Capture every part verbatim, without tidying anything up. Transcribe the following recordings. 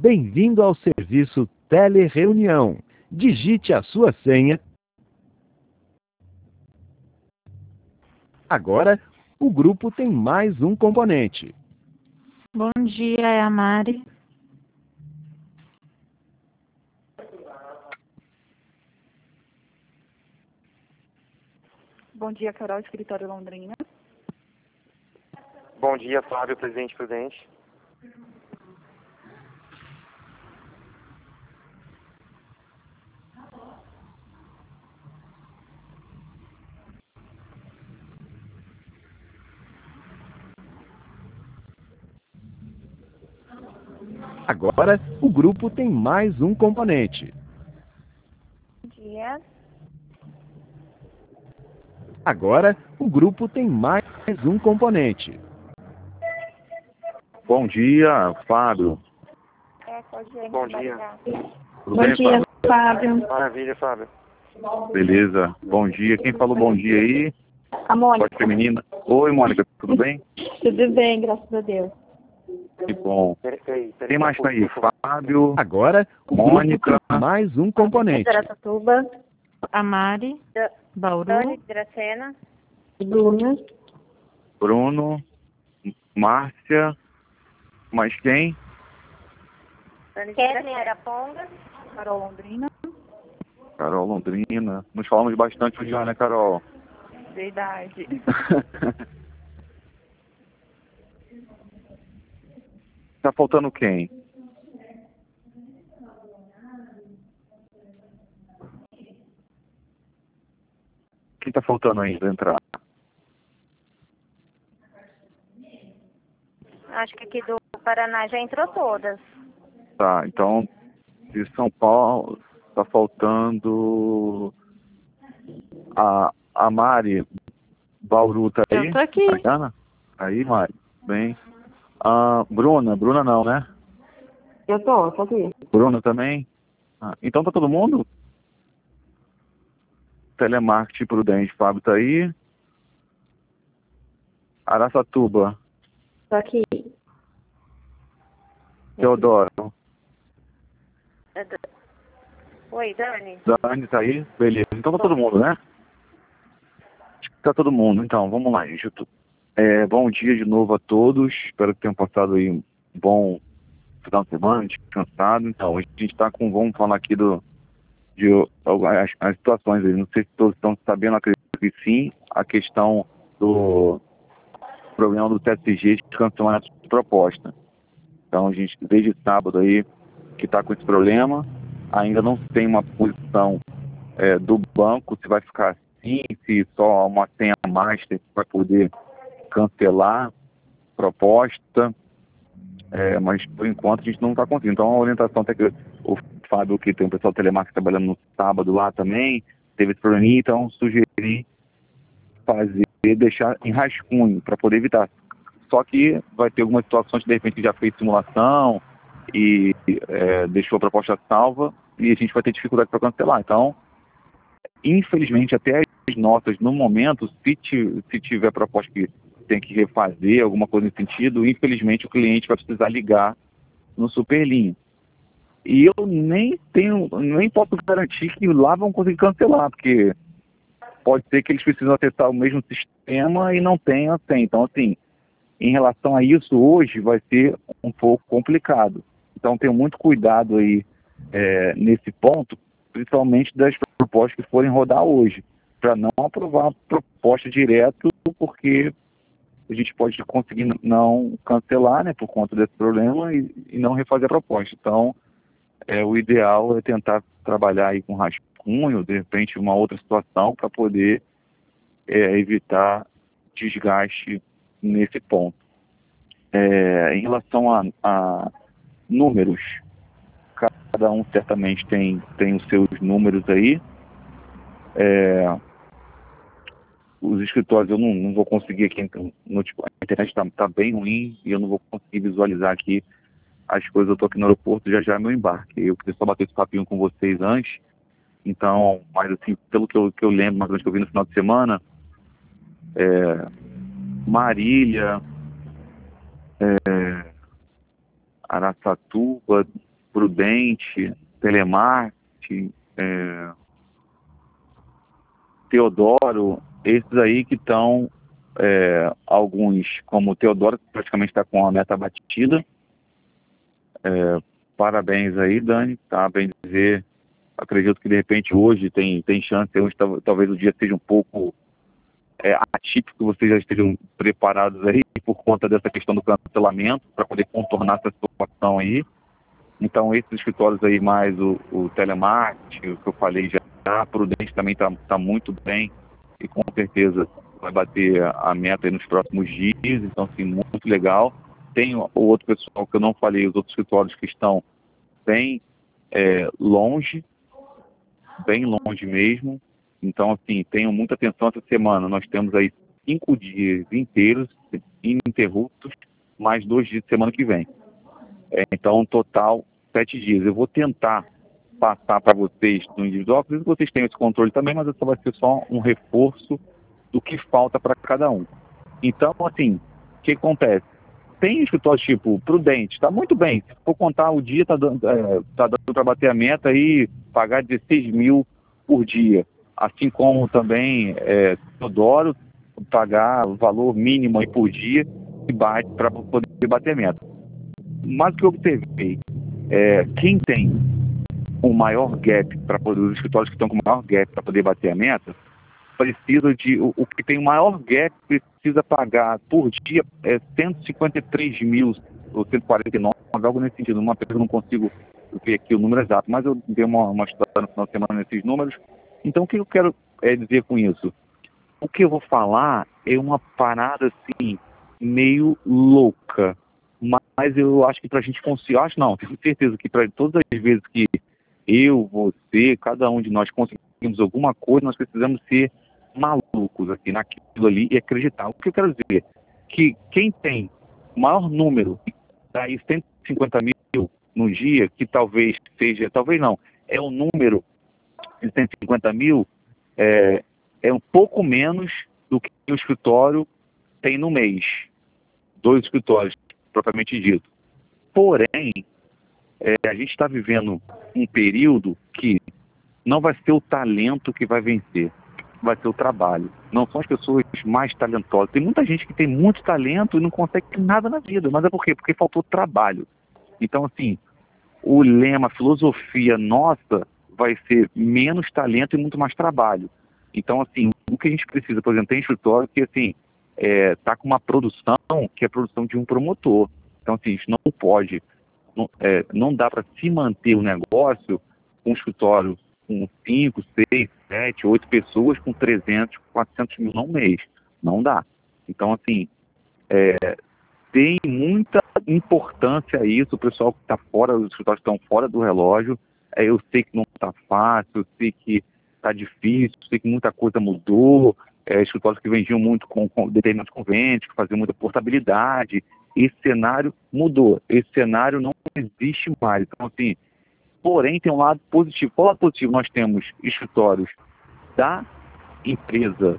Bem-vindo ao serviço Telereunião. Digite a sua senha. Agora, o grupo tem mais um componente. Bom dia, é a Mari. Bom dia, Carol, escritório Londrina. Bom dia, Fábio, presidente Prudente. Agora, o grupo tem mais um componente. Bom dia. Agora, o grupo tem mais um componente. Bom dia, Fábio. É, pode ir, Bom vai dia. ligar. Tudo Bom bem, dia, Fábio? Fábio. Maravilha, Fábio. Beleza. Bom dia. Quem falou bom dia aí? A Mônica. Voz feminina. Oi, Mônica. Tudo bem? Tudo bem, graças a Deus. Que bom. Peraí, peraí. Quem mais tá aí? Fábio, Agora, o Mônica. grupo tem mais um componente. Saratuba, A Mari, Bauru, Dani de Dracena, Bruna, Bruno, Márcia. Mais quem? Dani de Dracena, Araponga, Carol Londrina. Carol Londrina. Nos falamos bastante hoje, né, Carol? Verdade. Tá faltando quem? Quem tá faltando ainda entrar? acho que aqui do Paraná já entrou todas. Tá, então de São Paulo tá faltando a, a Mari Bauru, tá aí? Eu tô aqui. Mariana? Aí, Mari. Bem. Ah, Bruna, Bruna não, né? Eu tô, tô aqui. Bruna também? Ah, então tá todo mundo? Telemarketing Prudente, Fábio tá aí. Araçatuba, Tô aqui. Teodoro. É da- Oi, Dani. Dani tá aí? Beleza. Então tá todo mundo, né? Acho que tá todo mundo. Então, vamos lá, gente. Eu tô- É, bom dia de novo a todos. Espero que tenham passado aí um bom final de semana, descansado. Então, hoje a gente tá com, vamos falar aqui do, de as, as situações aí. Não sei se todos estão sabendo, acredito que sim, a questão do problema do T S G de cancelamento de proposta. Então, a gente, desde sábado aí, que está com esse problema, ainda não tem uma posição é, do banco, se vai ficar assim, se só uma senha master vai poder cancelar proposta, é, mas por enquanto a gente não está conseguindo. Então a orientação até que o Fábio, que tem o pessoal do telemarketing trabalhando no sábado lá também, teve esse probleminha, então sugeri fazer, deixar em rascunho para poder evitar. Só que vai ter algumas situações que de repente já fez simulação e é, deixou a proposta salva e a gente vai ter dificuldade para cancelar. Então, infelizmente, até as notas no momento, se, ti, se tiver proposta que tem que refazer alguma coisa nesse sentido, infelizmente o cliente vai precisar ligar no Superlinha. E eu nem tenho, nem posso garantir que lá vão conseguir cancelar, porque pode ser que eles precisam acessar o mesmo sistema e não tenham sem. Então, assim, em relação a isso, hoje vai ser um pouco complicado. Então, tenho muito cuidado aí é, nesse ponto, principalmente das propostas que forem rodar hoje, para não aprovar a proposta direto, porque a gente pode conseguir não cancelar, né, por conta desse problema e, e não refazer a proposta. Então, é, o ideal é tentar trabalhar aí com rascunho, de repente uma outra situação, para poder é, evitar desgaste nesse ponto. É, em relação a, a números, cada um certamente tem, tem os seus números aí. É, os escritórios eu não, não vou conseguir aqui, no, tipo, a internet está tá bem ruim e eu não vou conseguir visualizar aqui as coisas. Eu estou aqui no aeroporto, já já é meu embarque. Eu queria só bater esse papinho com vocês antes. Então, mas assim, pelo que eu, que eu lembro, mais ou menos que eu vi no final de semana, é, Marília, é, Araçatuba, Prudente, Telemarketing, é, Teodoro, esses aí que estão, é, alguns, como o Teodoro, que praticamente está com a meta batida. É, parabéns aí, Dani, tá bem dizer. Acredito que de repente hoje tem, tem chance, hoje talvez o dia seja um pouco é, atípico, vocês já estejam preparados aí por conta dessa questão do cancelamento, para poder contornar essa situação aí. Então esses escritórios aí, mais o, o Telemarketing, o que eu falei já, a Prudente também está tá muito bem e com certeza vai bater a, a meta aí nos próximos dias, então assim, muito legal. Tem o outro pessoal que eu não falei, os outros escritórios que estão bem é, longe, bem longe mesmo. Então, assim, tenham muita atenção essa semana. Nós temos aí cinco dias inteiros, ininterruptos, mais dois dias de semana que vem. É, então, um total, sete dias. Eu vou tentar passar para vocês no individual, por isso vocês têm esse controle também, mas essa vai ser só um reforço do que falta para cada um. Então, assim, o que acontece? Tem escritórios tipo Prudente, está muito bem. Se for contar o dia, está dando, é, tá dando para bater a meta e pagar dezesseis mil por dia. Assim como também é, Teodoro, pagar o valor mínimo aí por dia e bate para poder bater a meta. Mas o que eu observei, é, quem tem o maior gap, para poder, os escritórios que estão com o maior gap para poder bater a meta, precisa de, o, o que tem o maior gap precisa pagar por dia é cento e cinquenta e três mil, ou cento e quarenta e nove, algo nesse sentido. Uma vez eu não consigo ver aqui o número exato, mas eu dei uma, uma história no final de semana nesses números. Então o que eu quero é, dizer com isso? O que eu vou falar é uma parada assim, meio louca, mas eu acho que para a gente conseguir, acho não, tenho certeza que para todas as vezes que eu, você, cada um de nós conseguimos alguma coisa, nós precisamos ser malucos aqui naquilo ali e acreditar. O que eu quero dizer? Que quem tem o maior número, daí cento e cinquenta mil no dia, que talvez seja, talvez não, é o número de cento e cinquenta mil, é, é um pouco menos do que o escritório tem no mês. Dois escritórios, propriamente dito. Porém, é, a gente está vivendo um período que não vai ser o talento que vai vencer, vai ser o trabalho. Não são as pessoas mais talentosas. Tem muita gente que tem muito talento e não consegue ter nada na vida. Mas é por quê? Porque faltou trabalho. Então, assim, o lema, a filosofia nossa vai ser menos talento e muito mais trabalho. Então, assim, o que a gente precisa, por exemplo, tem escritório que, assim, é, tá com uma produção que é a produção de um promotor. Então, assim, isso não pode, não, é, não dá para se manter o negócio com um escritório com cinco, seis, sete, oito pessoas com trezentos, quatrocentos mil no mês. Não dá. Então, assim, é, tem muita importância isso. O pessoal que está fora, os escritórios estão fora do relógio. É, eu sei que não está fácil, eu sei que está difícil, eu sei que muita coisa mudou. É, escritórios que vendiam muito com, com determinados convênios, que faziam muita portabilidade. Esse cenário mudou. Esse cenário não existe mais. Então, assim, porém, tem um lado positivo. Qual lado positivo? Nós temos escritórios da empresa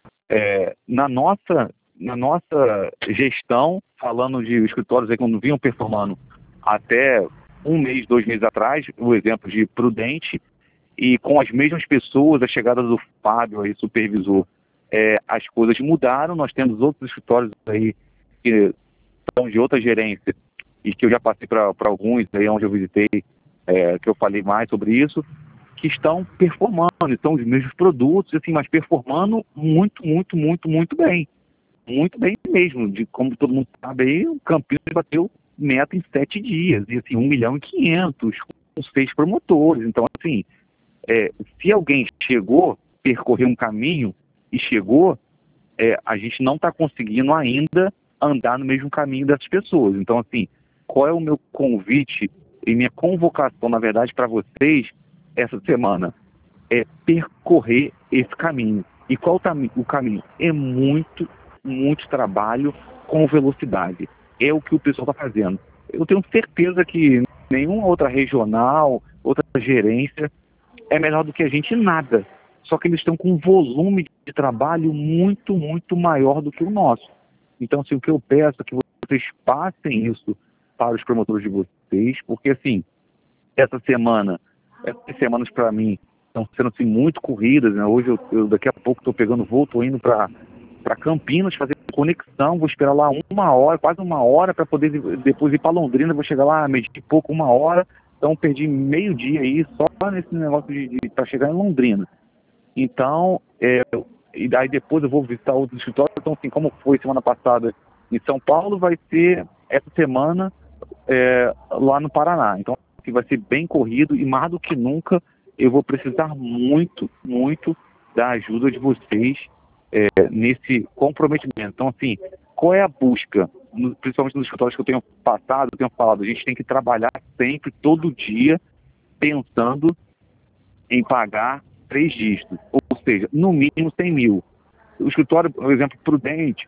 é, na, nossa, na nossa gestão, falando de escritórios aí que não vinham performando até um mês, dois meses atrás, o exemplo de Prudente, e com as mesmas pessoas, a chegada do Fábio, aí, supervisor, é, as coisas mudaram. Nós temos outros escritórios aí que são de outra gerência e que eu já passei para alguns aí onde eu visitei, É, que eu falei mais sobre isso, que estão performando, estão os mesmos produtos, assim, mas performando muito, muito, muito, muito bem. Muito bem mesmo. De, como todo mundo sabe aí, o Campinas bateu meta em sete dias, e assim, um milhão e quinhentos, com seis promotores. Então, assim, é, se alguém chegou, percorreu um caminho e chegou, é, a gente não está conseguindo ainda andar no mesmo caminho dessas pessoas. Então, assim, qual é o meu convite e minha convocação, na verdade, para vocês essa semana? É percorrer esse caminho. E qual o, o caminho? É muito, muito trabalho com velocidade. É o que o pessoal está fazendo. Eu tenho certeza que nenhuma outra regional, outra gerência é melhor do que a gente em nada. Só que eles estão com um volume de trabalho muito, muito maior do que o nosso. Então, assim, o que eu peço é que vocês passem isso para os promotores de vocês, porque, assim, essa semana, essas semanas para mim estão sendo assim, muito corridas, né? Hoje eu, eu daqui a pouco estou pegando voo, estou indo para para Campinas fazer conexão, vou esperar lá uma hora, quase uma hora para poder depois ir para Londrina, vou chegar lá meio de pouco, uma hora, então perdi meio dia aí só nesse negócio de, de para chegar em Londrina. Então, é, e daí depois eu vou visitar outros escritórios, então assim, como foi semana passada em São Paulo, vai ser essa semana é, lá no Paraná. Então assim, vai ser bem corrido e mais do que nunca eu vou precisar muito, muito da ajuda de vocês é, nesse comprometimento. Então assim, qual é a busca? No, principalmente nos escritórios que eu tenho passado, eu tenho falado, a gente tem que trabalhar sempre, todo dia, pensando em pagar três dígitos, ou seja, no mínimo cem mil. O escritório, por exemplo, Prudente,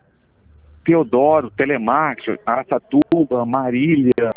Teodoro, Telemarketing, Araçatuba, Marília,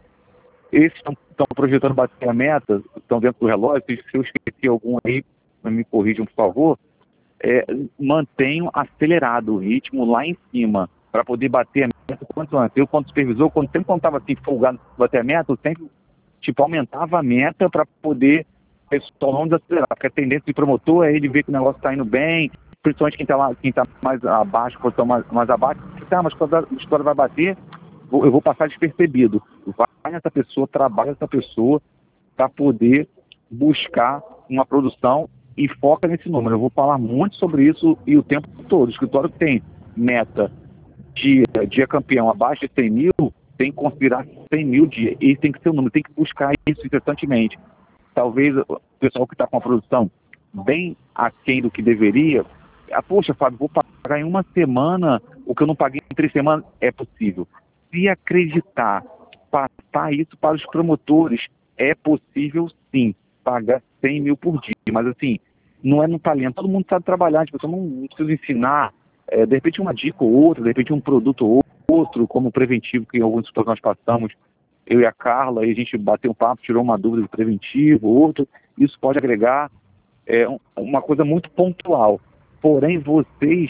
esses estão projetando bater a meta, estão dentro do relógio. Se eu esqueci algum aí, me corrijam, por favor. É, mantenham acelerado o ritmo lá em cima, para poder bater a meta quanto antes. Eu, quando supervisor, quando sempre quando estava assim, folgado bater a meta, eu sempre tipo, aumentava a meta para poder o pessoal não desacelerar, porque a tendência de promotor é ele ver que o negócio está indo bem, principalmente quem está lá, quem está mais abaixo, posição mais, mais abaixo, tá, mas quando a história vai bater, eu vou passar despercebido. Vai nessa pessoa, trabalha essa pessoa para poder buscar uma produção e foca nesse número. Eu vou falar muito sobre isso e o tempo todo. O escritório que tem meta dia, dia campeão abaixo de cem mil, tem que considerar cem mil dia. Esse tem que ser o número, tem que buscar isso incessantemente. Talvez o pessoal que está com a produção bem aquém do que deveria, ah, poxa, Fábio, vou pagar em uma semana o que eu não paguei em três semanas. É possível. Se acreditar, passar isso para os promotores, é possível sim, pagar cem mil por dia. Mas assim, não é no talento, todo mundo sabe trabalhar, tipo, eu não, não preciso ensinar, é, de repente uma dica ou outra, de repente um produto ou outro, como preventivo, que em alguns setores nós passamos, eu e a Carla, e a gente bateu um papo, tirou uma dúvida de preventivo, outro, isso pode agregar é, uma coisa muito pontual. Porém, vocês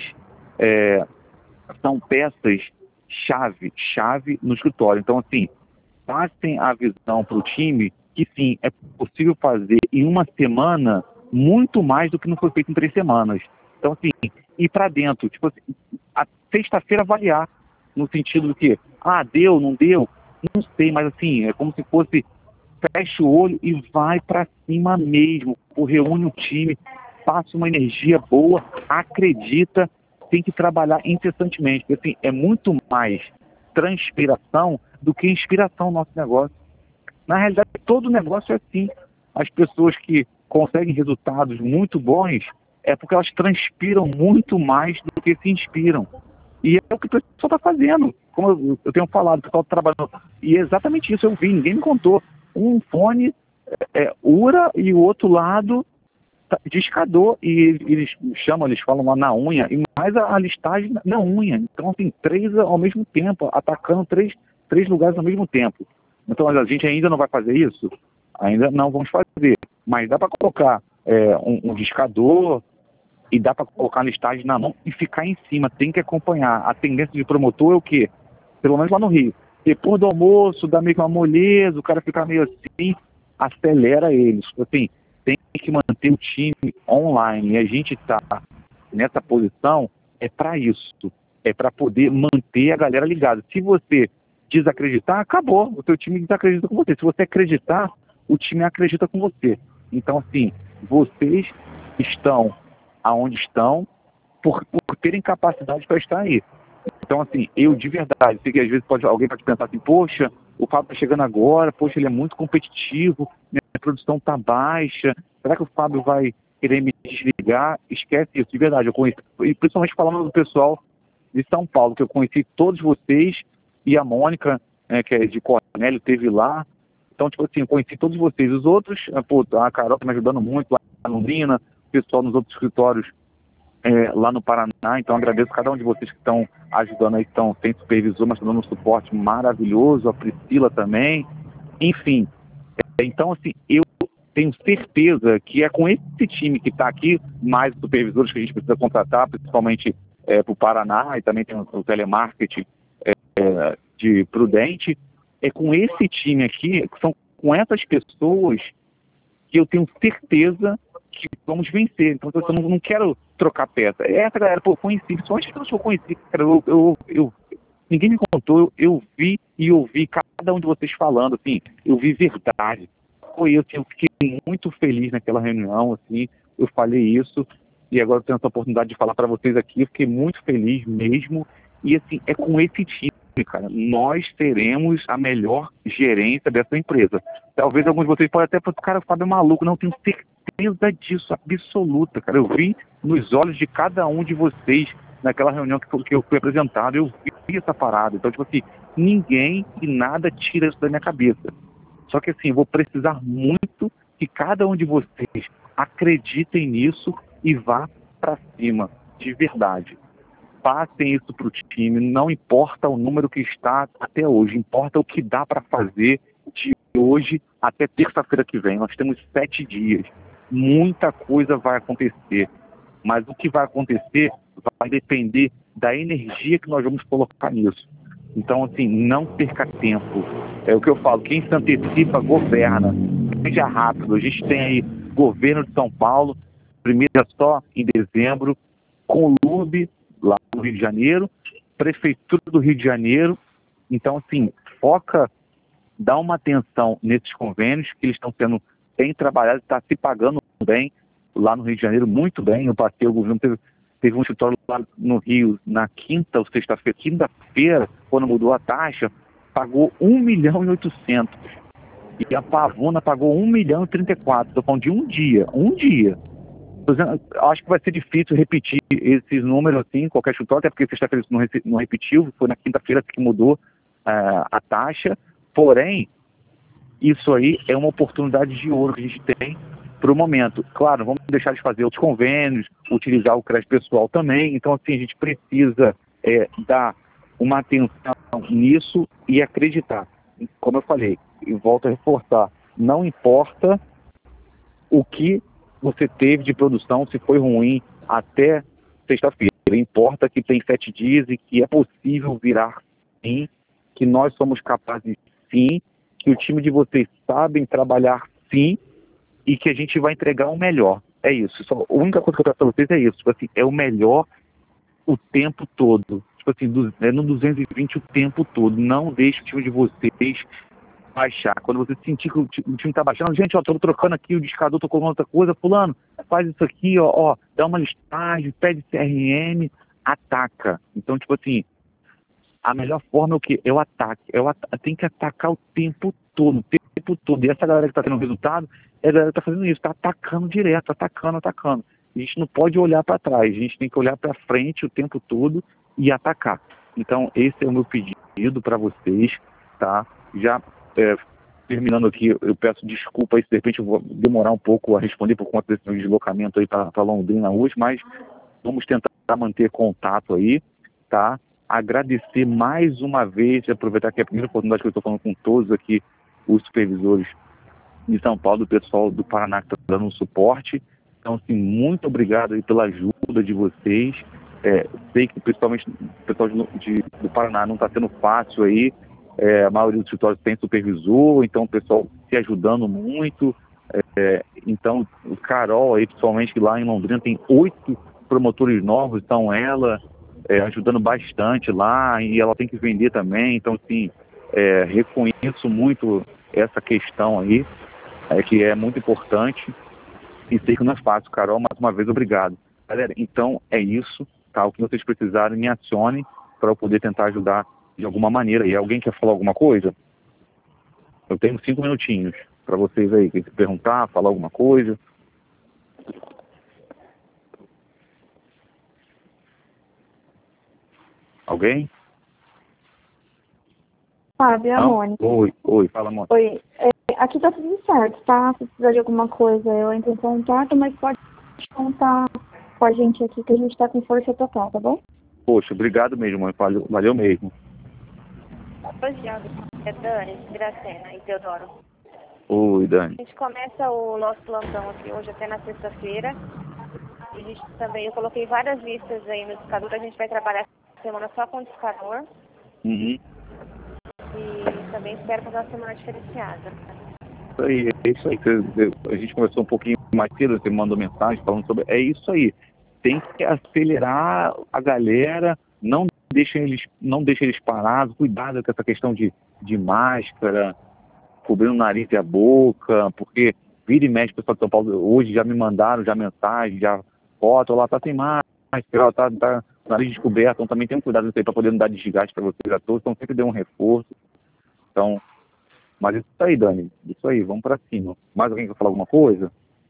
é, são peças chave, chave no escritório. Então, assim, passem a visão para o time que, sim, é possível fazer em uma semana muito mais do que não foi feito em três semanas. Então, assim, ir para dentro, tipo assim, a sexta-feira avaliar, no sentido do que, ah, deu, não deu, não sei, mas assim, é como se fosse, fecha o olho e vai para cima mesmo, ou reúne o time, passa uma energia boa, acredita, tem que trabalhar incessantemente, porque assim, é muito mais transpiração do que inspiração no nosso negócio. Na realidade, todo negócio é assim. As pessoas que conseguem resultados muito bons é porque elas transpiram muito mais do que se inspiram. E é o que o pessoal está fazendo. Como eu, eu tenho falado, o pessoal está trabalhando. E é exatamente isso, eu vi, ninguém me contou. Um fone é, é, Ura e o outro lado discador, e eles chamam, eles falam lá na unha, e mais a, a listagem na, na unha. Então, assim, três ao mesmo tempo, atacando três, três lugares ao mesmo tempo. Então, a gente ainda não vai fazer isso? Ainda não vamos fazer. Mas dá para colocar é, um, um discador e dá para colocar a listagem na mão e ficar em cima. Tem que acompanhar. A tendência de promotor é o quê? Pelo menos lá no Rio. Depois do almoço, dá meio que uma moleza, o cara fica meio assim, acelera eles. Assim, tem que manter o time online. E a gente está nessa posição é para isso. É para poder manter a galera ligada. Se você desacreditar, acabou. O seu time desacredita com você. Se você acreditar, o time acredita com você. Então, assim, vocês estão aonde estão por, por terem capacidade para estar aí. Então, assim, eu de verdade, sei que às vezes pode, alguém pode pensar assim, poxa, o Fábio está chegando agora, poxa, ele é muito competitivo, minha produção está baixa, será que o Fábio vai querer me desligar? Esquece isso, de verdade, eu conheci, e principalmente falando do pessoal de São Paulo, que eu conheci todos vocês, e a Mônica, né, que é de Cornélio, teve lá. Então, tipo assim, eu conheci todos vocês. Os outros, pô, a Carol está me ajudando muito, lá na Londrina, o pessoal nos outros escritórios é, lá no Paraná. Então, agradeço a cada um de vocês que estão ajudando aí, que estão sem supervisor, mas estão dando um suporte maravilhoso, a Priscila também. Enfim, é, então, assim, eu tenho certeza que é com esse time que está aqui, mais os supervisores que a gente precisa contratar, principalmente é, para o Paraná, e também tem o, o telemarketing é, de Prudente, é com esse time aqui, que são com essas pessoas que eu tenho certeza que vamos vencer. Então, eu não, não quero trocar peça. Essa galera, pô, eu conheci, só as pessoas que eu conheci, cara, eu, eu, eu, ninguém me contou, eu, eu vi e ouvi cada um de vocês falando, assim, eu vi verdade. Foi eu, assim, eu fiquei muito feliz naquela reunião, assim, eu falei isso, e agora eu tenho essa oportunidade de falar para vocês aqui, eu fiquei muito feliz mesmo, e assim, é com esse time, cara, nós teremos a melhor gerência dessa empresa. Talvez alguns de vocês podem até falar, cara, o Fábio é maluco, não tenho certeza disso, absoluta, cara, eu vi nos olhos de cada um de vocês, naquela reunião que, foi, que eu fui apresentado, eu vi essa parada, então, tipo assim, ninguém e nada tira isso da minha cabeça. Só que assim, eu vou precisar muito que cada um de vocês acreditem nisso e vá para cima, de verdade. Passem isso para o time, não importa o número que está até hoje, importa o que dá para fazer de hoje até terça-feira que vem. Nós temos sete dias, muita coisa vai acontecer, mas o que vai acontecer vai depender da energia que nós vamos colocar nisso. Então, assim, não perca tempo. É o que eu falo, quem se antecipa, governa. Seja rápido. A gente tem aí governo de São Paulo, primeiro só em dezembro, Conlurb, lá no Rio de Janeiro, Prefeitura do Rio de Janeiro. Então, assim, foca, dá uma atenção nesses convênios, que eles estão sendo bem trabalhados, está se pagando bem, lá no Rio de Janeiro, muito bem. Eu passei, o governo teve, teve um escritório lá no Rio, na quinta ou sexta-feira, quinta-feira, quando mudou a taxa, pagou um milhão e oitocentos. E a Pavuna pagou um milhão e trinta e quatro. Estou falando de um dia, um dia. Acho que vai ser difícil repetir esses números assim, qualquer escritório, até porque sexta-feira isso não, não repetiu, foi na quinta-feira que mudou uh, a taxa. Porém, isso aí é uma oportunidade de ouro que a gente tem para o momento. Claro, vamos deixar de fazer outros convênios, utilizar o crédito pessoal também. Então, assim, a gente precisa é, dar uma atenção nisso e acreditar. Como eu falei, e volto a reforçar, não importa o que você teve de produção, se foi ruim até sexta-feira. Importa que tem sete dias e que é possível virar sim, que nós somos capazes sim, que o time de vocês sabem trabalhar sim e que a gente vai entregar o melhor. É isso. Só, a única coisa que eu peço para vocês é isso. Tipo assim, é o melhor o tempo todo. Tipo assim, do, é no duzentos e vinte o tempo todo. Não deixe o time de vocês baixar. Quando você sentir que o time está baixando, gente, ó, estou trocando aqui, o discador, estou colocando outra coisa, fulano, faz isso aqui, ó, ó, dá uma listagem, pede C R M, ataca. Então, tipo assim, a melhor forma é o quê? É o ataque. É o at tem que atacar o tempo todo, o tempo todo. E essa galera que está tendo resultado, é a galera que está fazendo isso, está atacando direto, atacando, atacando. A gente não pode olhar para trás, a gente tem que olhar para frente o tempo todo e atacar. Então, esse é o meu pedido para vocês, tá? Já é, terminando aqui, eu peço desculpa aí se de repente eu vou demorar um pouco a responder por conta desse meu deslocamento aí para Londrina hoje, mas vamos tentar manter contato aí, tá? Agradecer mais uma vez, aproveitar que é a primeira oportunidade que eu estou falando com todos aqui, os supervisores de São Paulo, o pessoal do Paraná que está dando um suporte. Então, assim, muito obrigado aí pela ajuda de vocês. É, sei que principalmente o pessoal de, de, do Paraná não está sendo fácil aí. É, a maioria dos escritórios tem supervisor, então o pessoal se ajudando muito. É, então, o Carol aí, principalmente lá em Londrina, tem oito promotores novos, então ela é, ajudando bastante lá, e ela tem que vender também. Então, assim, é, reconheço muito essa questão aí, é, que é muito importante, e sei que não é fácil. Carol, mais uma vez, obrigado. Galera, então é isso, tá? O que vocês precisarem, me acionem para eu poder tentar ajudar de alguma maneira. E alguém quer falar alguma coisa? Eu tenho cinco minutinhos para vocês aí, quem se perguntar, falar alguma coisa. Alguém? Fábio, é a Mônica. Oi, oi, fala, Mônica. Oi, é, aqui tá tudo certo, tá? Se precisar de alguma coisa, eu entro em contato, mas pode contar com a gente aqui, que a gente tá com força total, tá bom? Poxa, obrigado mesmo, mãe. Valeu, valeu mesmo. É Dani, Gracena e Teodoro. Oi, Dani. A gente começa o nosso plantão aqui hoje até na sexta-feira. E a gente também, eu coloquei várias listas aí no discador, a gente vai trabalhar essa semana só com o discador. Uhum. E também espero fazer uma semana diferenciada. isso aí, é isso aí. A gente conversou um pouquinho mais cedo, você mandou mensagem falando sobre... É isso aí. Tem que acelerar a galera, não deixa eles, não deixa eles parados, cuidado com essa questão de, de máscara, cobrindo o nariz e a boca, porque vira e mexe, o pessoal de São Paulo, hoje já me mandaram já mensagem, já foto, lá tá sem máscara, tá, tá nariz descoberto, então também tem um cuidado nisso aí para poder não dar desgaste para vocês a todos, então sempre dê um reforço. Então, mas isso aí, Dani, isso aí, vamos para cima. Mais alguém quer falar alguma coisa?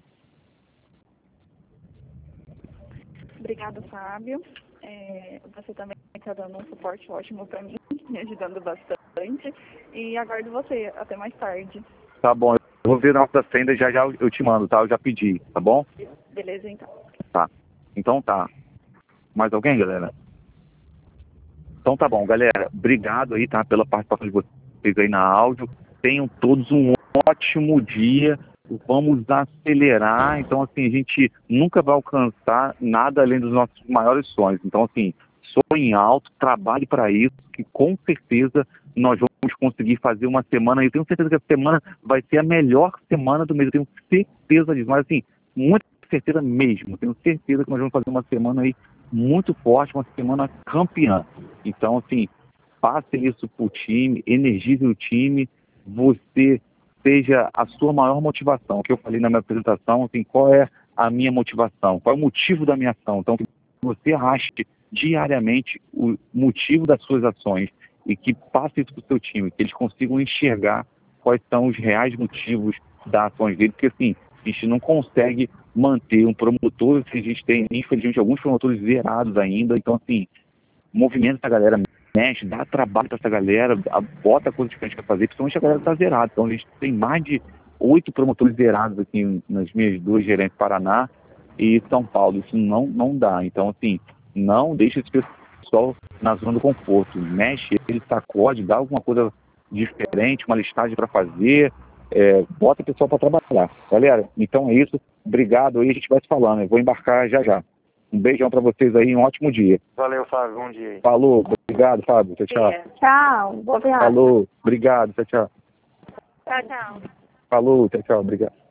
Obrigada, Fábio. É, você também está dando um suporte ótimo para mim, me ajudando bastante. E aguardo você. Até mais tarde. Tá bom, eu vou ver na nossa senda e já já eu te mando, tá? Eu já pedi, tá bom? Beleza, então. Tá. Então tá. Mais alguém, galera? Então tá bom, galera. Obrigado aí, tá? Pela participação de vocês aí na áudio. Tenham todos um ótimo dia. Vamos acelerar. Então, assim, a gente nunca vai alcançar nada além dos nossos maiores sonhos. Então, assim, sonhe alto, trabalhe para isso, que com certeza nós vamos conseguir fazer uma semana. Eu tenho certeza que a semana vai ser a melhor semana do mês. Eu tenho certeza disso. Mas, assim, muita certeza mesmo. Eu tenho certeza que nós vamos fazer uma semana aí muito forte, uma semana campeã. Então, assim, passe isso pro time, energize o time, você seja a sua maior motivação. O que eu falei na minha apresentação, assim, qual é a minha motivação, qual é o motivo da minha ação. Então, que você ache diariamente o motivo das suas ações e que passe isso para o seu time, que eles consigam enxergar quais são os reais motivos das ações dele, porque assim, a gente não consegue manter um promotor, se a gente tem, infelizmente, alguns promotores zerados ainda, então assim, movimenta essa galera, mexe, dá trabalho para essa galera, bota a coisa que a gente quer fazer, principalmente a galera está zerada. Então a gente tem mais de oito promotores zerados aqui nas minhas duas gerentes, Paraná e São Paulo. Isso não, não dá. Então, assim, não deixa esse pessoal na zona do conforto. Mexe, ele sacode, dá alguma coisa diferente, uma listagem para fazer, é, bota o pessoal para trabalhar. Galera, então é isso. Obrigado aí, a gente vai se falando. Eu vou embarcar já já. Um beijão para vocês aí, um ótimo dia. Valeu, Fábio, bom dia aí. Falou, obrigado, Fábio. Tchau, tchau. Tchau, boa viagem. Falou, obrigado, tchau, tchau. Tchau, tchau. Falou, tchau, tchau, obrigado.